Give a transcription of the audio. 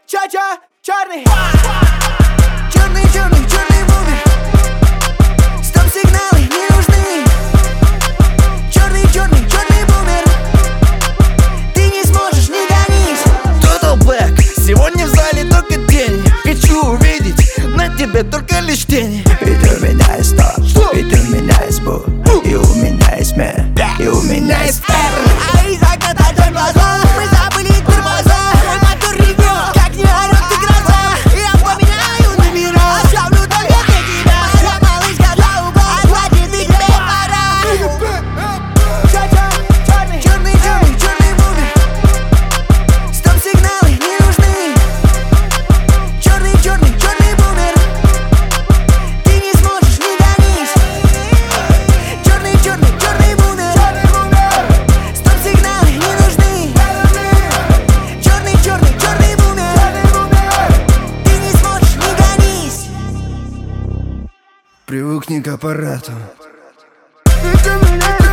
Ча-ча, черный. Черный, черный, черный бумер. Стоп-сигналы не нужны. Черный, черный, черный бумер. Ты не сможешь, не гонись. Total Black, сегодня в зале только тени. Хочу увидеть на тебе только лишь тени. Ведь у меня есть то, ведь у меня есть бу, и у меня есть мэр, и у меня есть А из окна твой глаза. Мы забыли тормоза. Мой мотор ревет, как не орёт ты гроза. Я поменяю номера, оставлю только для тебя. Я малышка для угла, хватит и тебе пора. Ча-ча, черный, черный, черный, черный бумер. Стоп-сигналы не нужны. Черный, черный, черный бумер. Ты не сможешь, не гонись. Черный, черный, черный бумер. Стоп-сигналы не нужны. Черный, черный, черный бумер. Ты не сможешь, не гонись. Привыкни к аппарату. Ты меня